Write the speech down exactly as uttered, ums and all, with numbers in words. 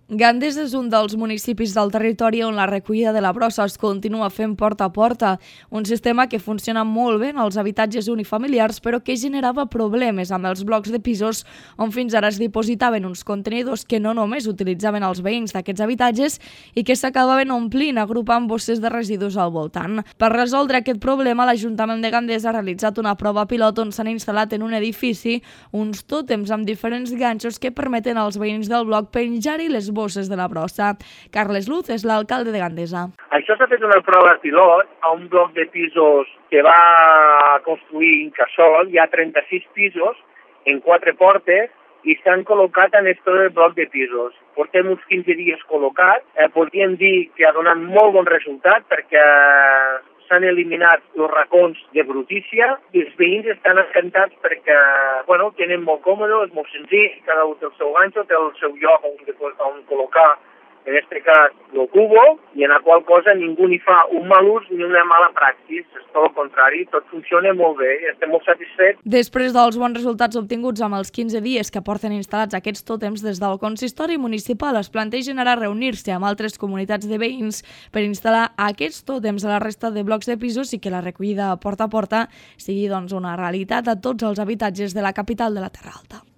Gandesa és un dels municipis del territori on la recollida de la brossa es continua fent porta a porta, un sistema que funciona molt bé en els habitatges unifamiliars però que generava problemes amb els blocs de pisos on fins ara es dipositaven uns contenidors que no només utilitzaven els veïns d'aquests habitatges i que s'acabaven omplint agrupant bosses de residus al voltant. Per resoldre aquest problema, l'Ajuntament de Gandesa ha realitzat una prova pilot on s'han instal·lat en un edifici uns tòtems amb diferents ganxos que permeten als veïns del bloc penjar-hi les bosses de la brossa. Carles Luz és l'alcalde de Gandesa. Això s'ha fet una prova pilot a un bloc de pisos que va construir Incasòl. Hi ha trenta-sis pisos en quatre portes i s'han col·locat en aquest bloc de pisos. Portem uns quinze dies col·locats. Eh, podríem dir que ha donat molt bon resultat perquè s'han eliminat els racons de brutícia i els veïns estan encantats perquè bueno, tenen molt còmode, és molt senzill, cada un té el seu ganxo, té el seu lloc on, on col·locar, en aquest cas, el cubo, i en la qual cosa ningú ni fa un mal ús ni una mala praxis, és tot el contrari, tot funciona molt bé i estem molt satisfets. Després dels bons resultats obtinguts amb els quinze dies que porten instal·lats aquests tòtems, des del consistori municipal es plantegen ara reunir-se amb altres comunitats de veïns per instal·lar aquests tòtems a la resta de blocs de pisos i que la recollida porta a porta sigui doncs, una realitat a tots els habitatges de la capital de la Terra Alta.